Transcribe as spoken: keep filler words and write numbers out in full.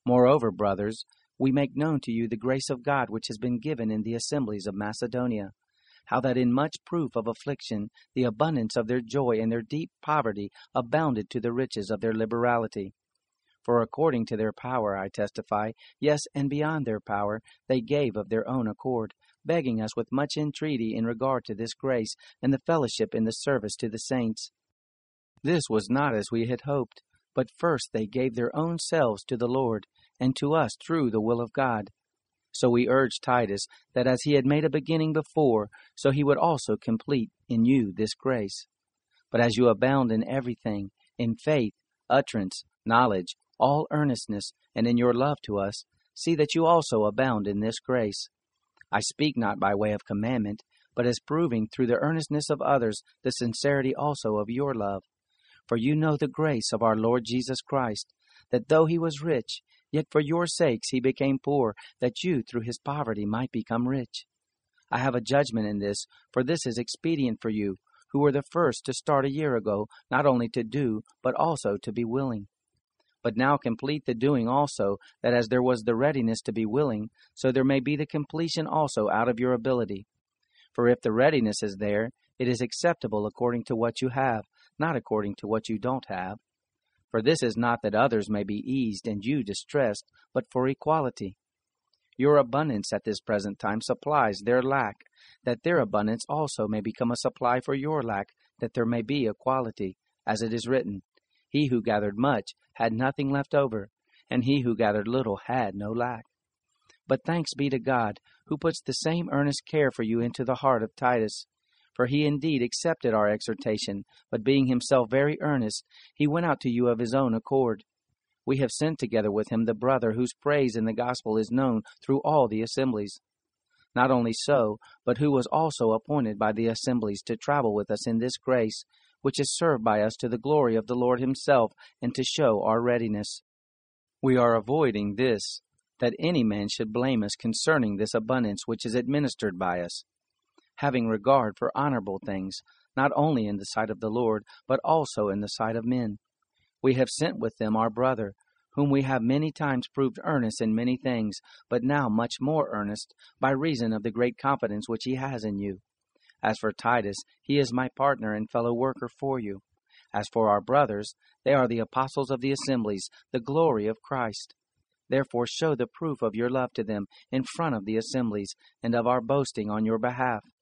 Moreover, brothers, we make known to you the grace of God which has been given in the assemblies of Macedonia, how that in much proof of affliction the abundance of their joy and their deep poverty abounded to the riches of their liberality. For according to their power, I testify, yes, and beyond their power, they gave of their own accord, begging us with much entreaty in regard to this grace and the fellowship in the service to the saints. This was not as we had hoped, but first they gave their own selves to the Lord, and to us through the will of God. So we urged Titus, that as he had made a beginning before, so he would also complete in you this grace. But as you abound in everything, in faith, utterance, knowledge, all earnestness, and in your love to us, see that you also abound in this grace. I speak not by way of commandment, but as proving through the earnestness of others the sincerity also of your love. For you know the grace of our Lord Jesus Christ, that though he was rich, yet for your sakes he became poor, that you through his poverty might become rich. I have a judgment in this, for this is expedient for you, who were the first to start a year ago, not only to do, but also to be willing. But now complete the doing also, that as there was the readiness to be willing, so there may be the completion also out of your ability. For if the readiness is there, it is acceptable according to what you have, not according to what you don't have. For this is not that others may be eased and you distressed, but for equality. Your abundance at this present time supplies their lack, that their abundance also may become a supply for your lack, that there may be equality, as it is written, He who gathered much had nothing left over, and he who gathered little had no lack. But thanks be to God, who puts the same earnest care for you into the heart of Titus. For he indeed accepted our exhortation, but being himself very earnest, he went out to you of his own accord. We have sent together with him the brother whose praise in the gospel is known through all the assemblies. Not only so, but who was also appointed by the assemblies to travel with us in this grace, which is served by us to the glory of the Lord himself, and to show our readiness. We are avoiding this, that any man should blame us concerning this abundance which is administered by us, having regard for honorable things, not only in the sight of the Lord, but also in the sight of men. We have sent with them our brother, whom we have many times proved earnest in many things, but now much more earnest, by reason of the great confidence which he has in you. As for Titus, he is my partner and fellow worker for you. As for our brothers, they are the apostles of the assemblies, the glory of Christ. Therefore show the proof of your love to them in front of the assemblies, and of our boasting on your behalf.